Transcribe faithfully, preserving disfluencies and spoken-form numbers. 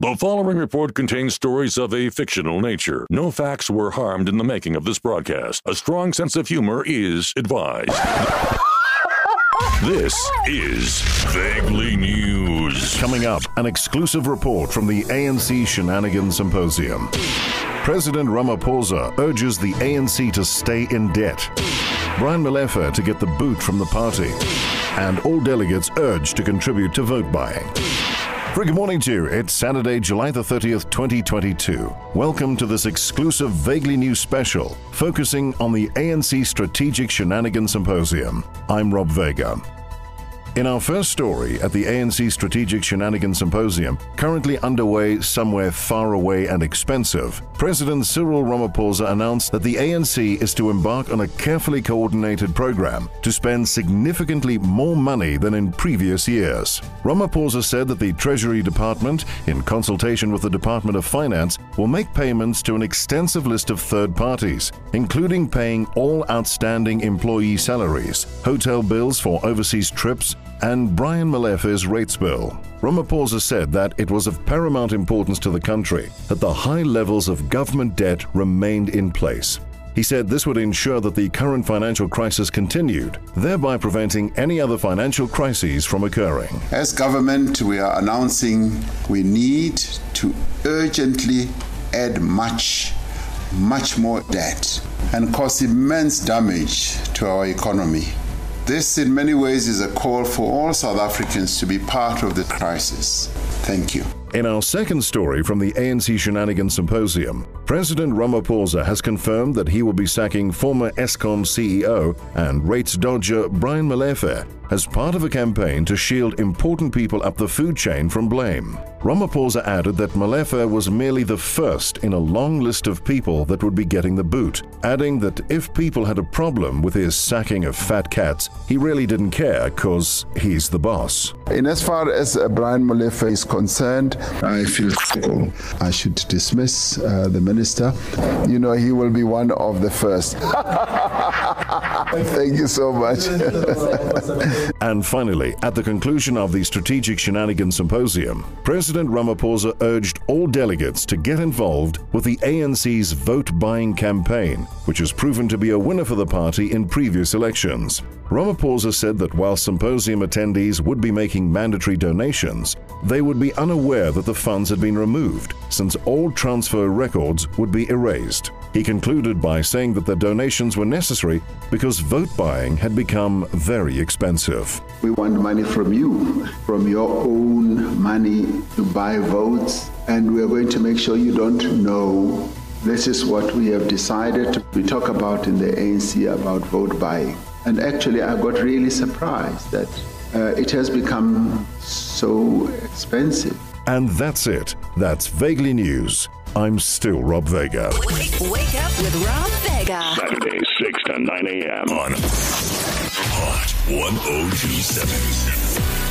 The following report contains stories of a fictional nature. No facts were harmed in the making of this broadcast. A strong sense of humor is advised. This is Vaguely News. Coming up, an exclusive report from the A N C Shenanigans Symposium. President Ramaphosa urges the A N C to stay in debt. Brian Molefe to get the boot from the party. And all delegates urged to contribute to vote buying. Very good morning to you. It's Saturday, July the thirtieth, twenty twenty-two. Welcome to this exclusive Vaguely News special, focusing on the A N C Strategic Shenanigans Symposium. I'm Rob Vega. In our first story at the A N C Strategic Shenanigans Symposium, currently underway somewhere far away and expensive, President Cyril Ramaphosa announced that the A N C is to embark on a carefully coordinated program to spend significantly more money than in previous years. Ramaphosa said that the Treasury Department, in consultation with the Department of Finance, will make payments to an extensive list of third parties, including paying all outstanding employee salaries, hotel bills for overseas trips, and Brian Molefe's rates bill. Ramaphosa said that it was of paramount importance to the country that the high levels of government debt remained in place. He said this would ensure that the current financial crisis continued, thereby preventing any other financial crises from occurring. As government, we are announcing we need to urgently add much, much more debt and cause immense damage to our economy. This, in many ways, is a call for all South Africans to be part of the crisis. Thank you. In our second story from the A N C Shenanigans Symposium, President Ramaphosa has confirmed that he will be sacking former Eskom C E O and rates dodger Brian Molefe as part of a campaign to shield important people up the food chain from blame. Ramaphosa added that Molefe was merely the first in a long list of people that would be getting the boot, adding that if people had a problem with his sacking of fat cats, he really didn't care because he's the boss. In as far as uh, Brian Molefe is concerned, I feel cool. I should dismiss uh, the minister. You know, he will be one of the first. Thank you so much. And finally, at the conclusion of the Strategic Shenanigans Symposium, President Ramaphosa urged all delegates to get involved with the A N C's vote-buying campaign, which has proven to be a winner for the party in previous elections. Ramaphosa said that while symposium attendees would be making mandatory donations, they would be unaware that the funds had been removed, since all transfer records would be erased. He concluded by saying that the donations were necessary because vote buying had become very expensive. We want money from you, from your own money to buy votes, and we are going to make sure you don't know. This is what we have decided. We talk about in the A N C about vote buying. And actually, I got really surprised that uh, it has become so expensive. And that's it. That's Vaguely News. I'm still Rob Vega. Wake, wake up with Rob Vega. Saturday, six to nine a.m. on Hot one oh two seven.